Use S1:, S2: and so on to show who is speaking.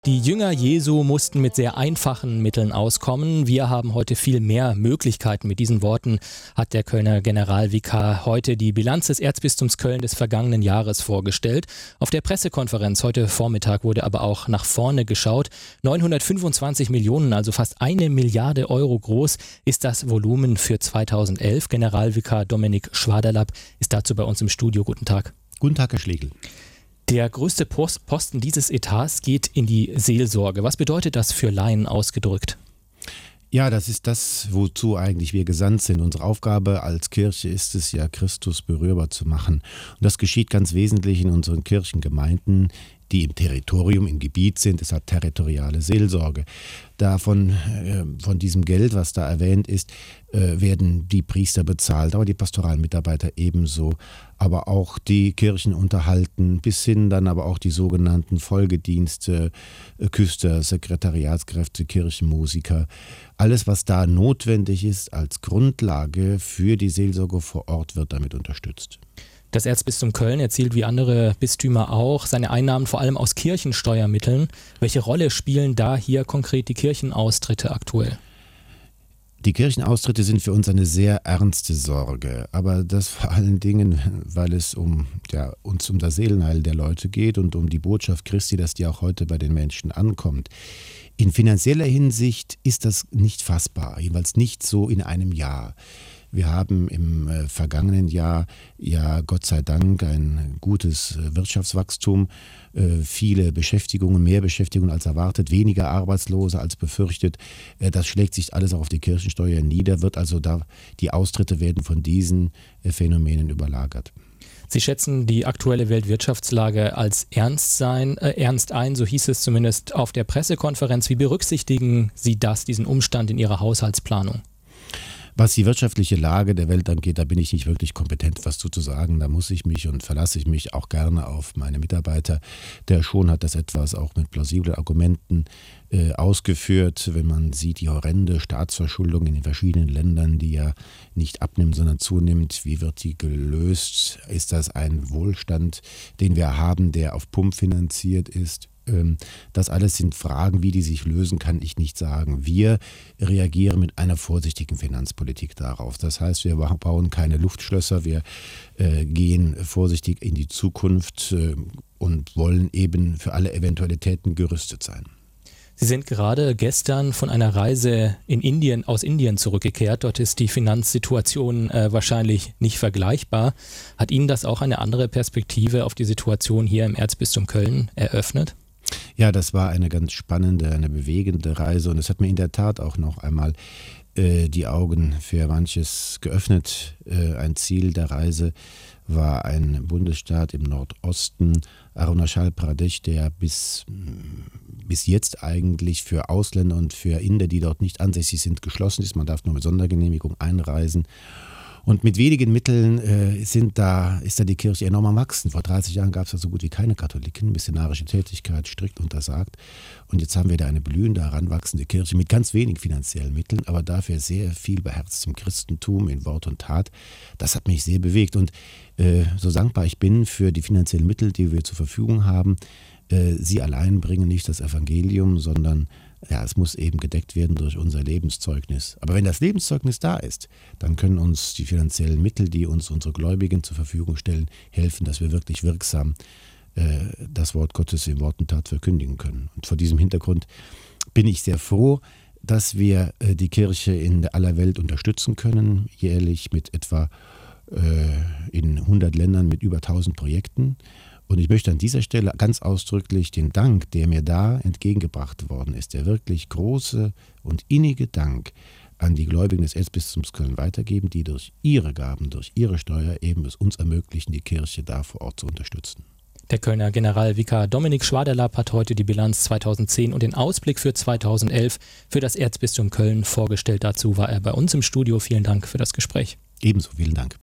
S1: Die Jünger Jesu mussten mit sehr einfachen Mitteln auskommen. Wir haben heute viel mehr Möglichkeiten. Mit diesen Worten hat der Kölner Generalvikar heute die Bilanz des Erzbistums Köln des vergangenen Jahres vorgestellt. Auf der Pressekonferenz heute Vormittag wurde aber auch nach vorne geschaut. 925 Millionen, also fast 1 Milliarde Euro groß, ist das Volumen für 2011. Generalvikar Dominik Schwaderlapp ist dazu bei uns im Studio. Guten Tag.
S2: Guten Tag, Herr Schlegel.
S1: Der größte Posten dieses Etats geht in die Seelsorge. Was bedeutet das für Laien ausgedrückt?
S2: Ja, das ist das, wozu eigentlich wir gesandt sind. Unsere Aufgabe als Kirche ist es ja, Christus berührbar zu machen. Und das geschieht ganz wesentlich in unseren Kirchengemeinden, die im Territorium, im Gebiet sind. Deshalb territoriale Seelsorge. Von diesem Geld, was da erwähnt ist, werden die Priester bezahlt, aber die pastoralen Mitarbeiter ebenso, aber auch die Kirchen unterhalten, bis hin dann aber auch die sogenannten Folgedienste, Küster, Sekretariatskräfte, Kirchenmusiker. Alles, was da notwendig ist als Grundlage für die Seelsorge vor Ort, wird damit unterstützt.
S1: Das Erzbistum Köln erzielt wie andere Bistümer auch seine Einnahmen vor allem aus Kirchensteuermitteln. Welche Rolle spielen da hier konkret die Kirchenaustritte aktuell?
S2: Die Kirchenaustritte sind für uns eine sehr ernste Sorge, aber das vor allen Dingen, weil es uns um das Seelenheil der Leute geht und um die Botschaft Christi, dass die auch heute bei den Menschen ankommt. In finanzieller Hinsicht ist das nicht fassbar, jedenfalls nicht so in einem Jahr. Wir haben im vergangenen Jahr ja Gott sei Dank ein gutes Wirtschaftswachstum, viele Beschäftigungen, mehr Beschäftigungen als erwartet, weniger Arbeitslose als befürchtet. Das schlägt sich alles auch auf die Kirchensteuer nieder, die Austritte werden von diesen Phänomenen überlagert.
S1: Sie schätzen die aktuelle Weltwirtschaftslage als ernst ein, so hieß es zumindest auf der Pressekonferenz. Wie berücksichtigen Sie diesen Umstand in Ihrer Haushaltsplanung?
S2: Was die wirtschaftliche Lage der Welt angeht, da bin ich nicht wirklich kompetent, was zu sagen. Da muss ich mich und verlasse ich mich auch gerne auf meine Mitarbeiter. Der Schon hat das etwas auch mit plausiblen Argumenten ausgeführt. Wenn man sieht, die horrende Staatsverschuldung in den verschiedenen Ländern, die ja nicht abnimmt, sondern zunimmt, wie wird die gelöst? Ist das ein Wohlstand, den wir haben, der auf Pump finanziert ist? Das alles sind Fragen, wie die sich lösen, kann ich nicht sagen. Wir reagieren mit einer vorsichtigen Finanzpolitik darauf. Das heißt, wir bauen keine Luftschlösser, wir gehen vorsichtig in die Zukunft und wollen eben für alle Eventualitäten gerüstet sein.
S1: Sie sind gerade gestern von einer Reise aus Indien zurückgekehrt. Dort ist die Finanzsituation wahrscheinlich nicht vergleichbar. Hat Ihnen das auch eine andere Perspektive auf die Situation hier im Erzbistum Köln eröffnet?
S2: Ja, das war eine ganz spannende, eine bewegende Reise und es hat mir in der Tat auch noch einmal die Augen für manches geöffnet. Ein Ziel der Reise war ein Bundesstaat im Nordosten, Arunachal Pradesh, der bis jetzt eigentlich für Ausländer und für Inder, die dort nicht ansässig sind, geschlossen ist. Man darf nur mit Sondergenehmigung einreisen. Und mit wenigen Mitteln ist da die Kirche enorm am Wachsen. Vor 30 Jahren gab es da so gut wie keine Katholiken, missionarische Tätigkeit strikt untersagt. Und jetzt haben wir da eine blühende, heranwachsende Kirche mit ganz wenig finanziellen Mitteln, aber dafür sehr viel beherztem Christentum in Wort und Tat. Das hat mich sehr bewegt. Und so dankbar ich bin für die finanziellen Mittel, die wir zur Verfügung haben, sie allein bringen nicht das Evangelium, sondern es muss eben gedeckt werden durch unser Lebenszeugnis. Aber wenn das Lebenszeugnis da ist, dann können uns die finanziellen Mittel, die uns unsere Gläubigen zur Verfügung stellen, helfen, dass wir wirklich wirksam das Wort Gottes in Wort und Tat verkündigen können. Und vor diesem Hintergrund bin ich sehr froh, dass wir die Kirche in aller Welt unterstützen können, jährlich mit etwa in 100 Ländern mit über 1000 Projekten. Und ich möchte an dieser Stelle ganz ausdrücklich den Dank, der mir da entgegengebracht worden ist, der wirklich große und innige Dank an die Gläubigen des Erzbistums Köln weitergeben, die durch ihre Gaben, durch ihre Steuer eben es uns ermöglichen, die Kirche da vor Ort zu unterstützen.
S1: Der Kölner Generalvikar Dominik Schwaderlapp hat heute die Bilanz 2010 und den Ausblick für 2011 für das Erzbistum Köln vorgestellt. Dazu war er bei uns im Studio. Vielen Dank für das Gespräch.
S2: Ebenso, vielen Dank.